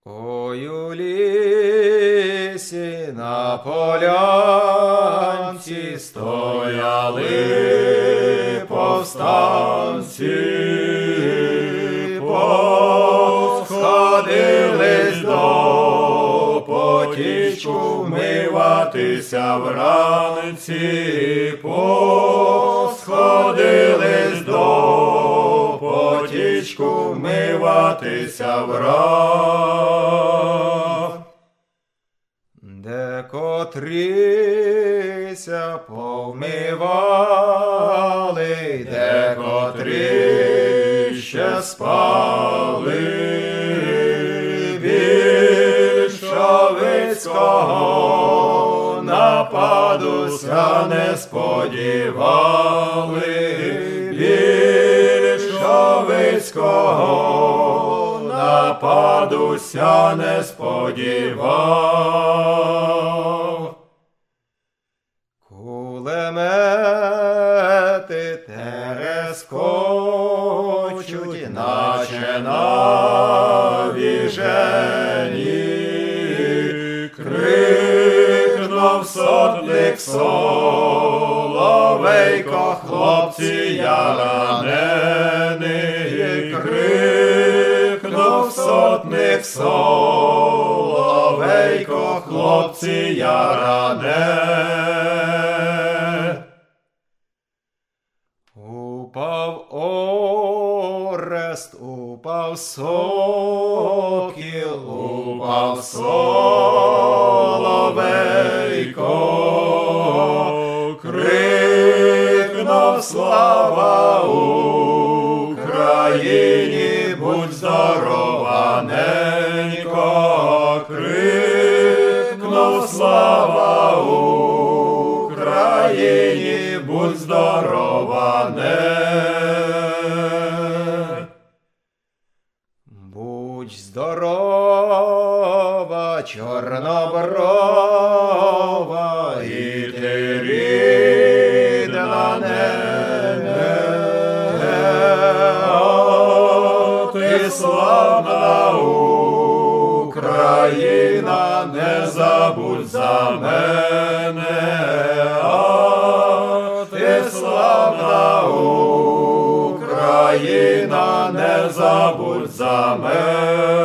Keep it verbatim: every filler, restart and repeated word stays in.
Ой у лісі на полянці стояли повстанці, посходились до потічку вмиватися вранці, посходились до потічку вмиватися вранці. Декотрися повмивали, декотрі ще спали, більшовицького нападуся не сподівали, більшовицького нападуся не сподівав. Кулемети терескочуть, наче навіжені, крикнув сотник Соловейко, хлопці, я ранений, крикнув сотник Соловейко, хлопці, я ранений. Упав Орест, упав Сокіл, упав Соловейко, крикнув слава Україні, будь здорова, ненько, крикнув слава Україні, будь здорова, не. Будь здорова, чорноброва, і ти рідна нене, о, ти славна Україна, не забудь за мене, о, ти славна Україна, не забудь за мене.